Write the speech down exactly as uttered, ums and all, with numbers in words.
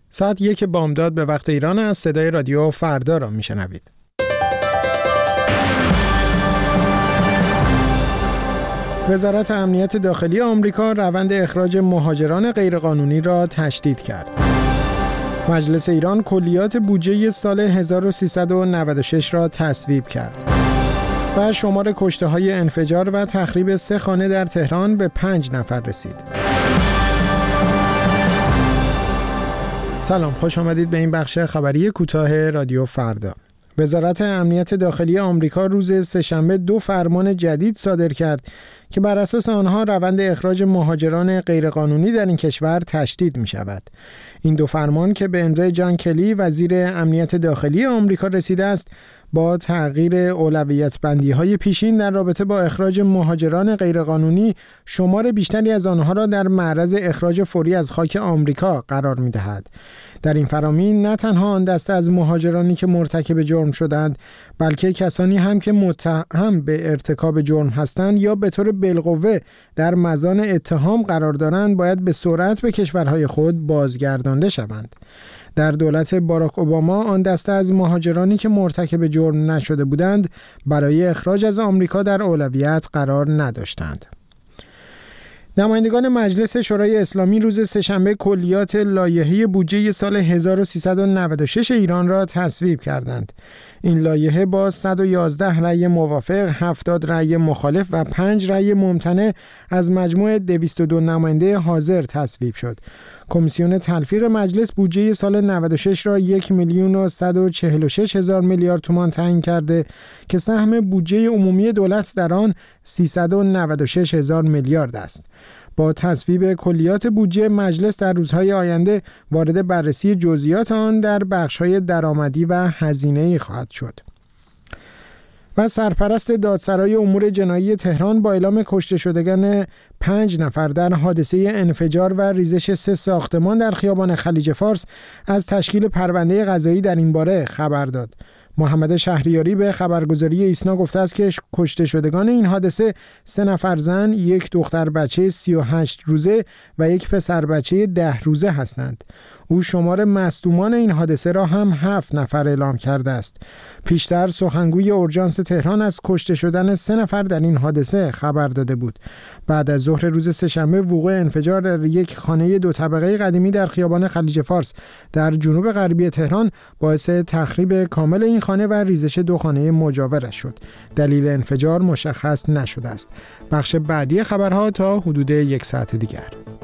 ساعت یک بامداد به وقت ایران از صدای رادیو فردا را میشنوید. وزارت امنیت داخلی آمریکا روند اخراج مهاجران غیرقانونی را تشدید کرد. مجلس ایران کلیات بودجه سال هزار و سیصد و نود و شش را تصویب کرد. و شمار کشته‌های انفجار و تخریب سه خانه در تهران به پنج نفر رسید. سلام، خوش آمدید به این بخش خبری کوتاه رادیو فردا. وزارت امنیت داخلی آمریکا روز سه‌شنبه دو فرمان جدید صادر کرد که بر اساس آنها روند اخراج مهاجران غیرقانونی در این کشور تشدید می شود. این دو فرمان که به امضای جان کلی وزیر امنیت داخلی آمریکا رسیده است، با تغییر اولویت بندی های پیشین در رابطه با اخراج مهاجران غیرقانونی، شمار بیشتری از آنها را در معرض اخراج فوری از خاک آمریکا قرار می دهد. در این فرامین نه تنها آن دسته از مهاجرانی که مرتکب جرم شدند، بلکه کسانی هم که متهم به ارتکاب جرم هستند یا به طور بالقوه در مزان اتهام قرار دارند، باید به سرعت به کشورهای خود بازگردانده شوند. در دولت باراک اوباما آن دسته از مهاجرانی که مرتکب جرم نشده بودند برای اخراج از آمریکا در اولویت قرار نداشتند. نمایندگان مجلس شورای اسلامی روز سه‌شنبه کلیات لایحه بودجه سال هزار و سیصد و نود و شش ایران را تصویب کردند. این لایحه با صد و یازده رأی موافق، هفتاد رأی مخالف و پنج رأی ممتنع از مجموع دویست و دو نماینده حاضر تصویب شد. کمیسیون تلفیق مجلس بودجه سال نود و شش را یک میلیون و صد و چهل و شش هزار میلیارد تومان تعیین کرده که سهم بودجه عمومی دولت در آن سیصد و نود و شش هزار میلیارد است. با تصویب کلیات بودجه، مجلس در روزهای آینده وارد بررسی جزئیات آن در بخش‌های درآمدی و هزینه‌ای خواهد شد. و سرپرست دادسرای امور جنایی تهران با اعلام کشته شدگان پنج نفر در حادثه انفجار و ریزش سه ساختمان در خیابان خلیج فارس از تشکیل پرونده قضایی در این باره خبر داد. محمد شهریاری به خبرگزاری ایسنا گفته است که کشته شدگان این حادثه سه نفر زن، یک دختر بچه سی و هشت روزه و یک پسر بچه ده روزه هستند. او شمار مصدومان این حادثه را هم هفت نفر اعلام کرده است. پیشتر سخنگوی اورژانس تهران از کشته شدن سه نفر در این حادثه خبر داده بود. بعد از ظهر روز سه‌شنبه وقوع انفجار در یک خانه دو طبقه قدیمی در خیابان خلیج فارس در جنوب غربی تهران باعث تخریب کامل این خانه و ریزش دو خانه مجاورش شد. دلیل انفجار مشخص نشده است. بخش بعدی خبرها تا حدود یک ساعت دیگر.